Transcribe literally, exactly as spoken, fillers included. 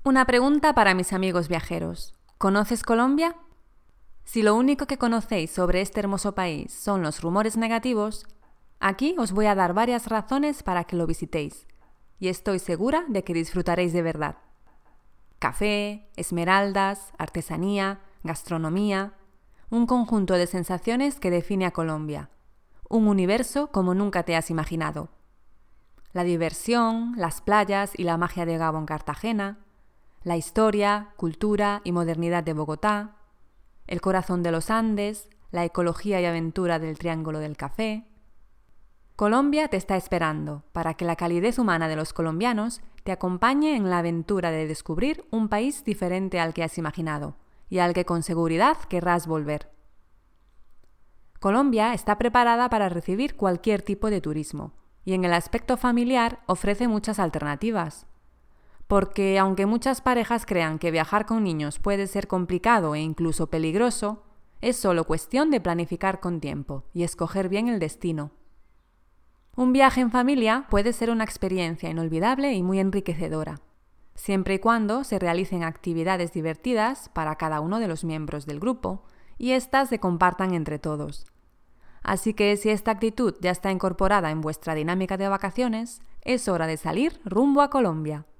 Una pregunta para mis amigos viajeros. ¿Conoces Colombia? Si lo único que conocéis sobre este hermoso país son los rumores negativos, aquí os voy a dar varias razones para que lo visitéis, y estoy segura de que disfrutaréis de verdad. Café, esmeraldas, artesanía, gastronomía, un conjunto de sensaciones que define a Colombia, un universo como nunca te has imaginado. La diversión, las playas y la magia de Gabón Cartagena, la historia, cultura y modernidad de Bogotá, el corazón de los Andes, la ecología y aventura del Triángulo del Café. Colombia te está esperando para que la calidez humana de los colombianos te acompañe en la aventura de descubrir un país diferente al que has imaginado y al que con seguridad querrás volver. Colombia está preparada para recibir cualquier tipo de turismo y en el aspecto familiar ofrece muchas alternativas. Porque aunque muchas parejas crean que viajar con niños puede ser complicado e incluso peligroso, es solo cuestión de planificar con tiempo y escoger bien el destino. Un viaje en familia puede ser una experiencia inolvidable y muy enriquecedora, siempre y cuando se realicen actividades divertidas para cada uno de los miembros del grupo y éstas se compartan entre todos. Así que si esta actitud ya está incorporada en vuestra dinámica de vacaciones, es hora de salir rumbo a Colombia.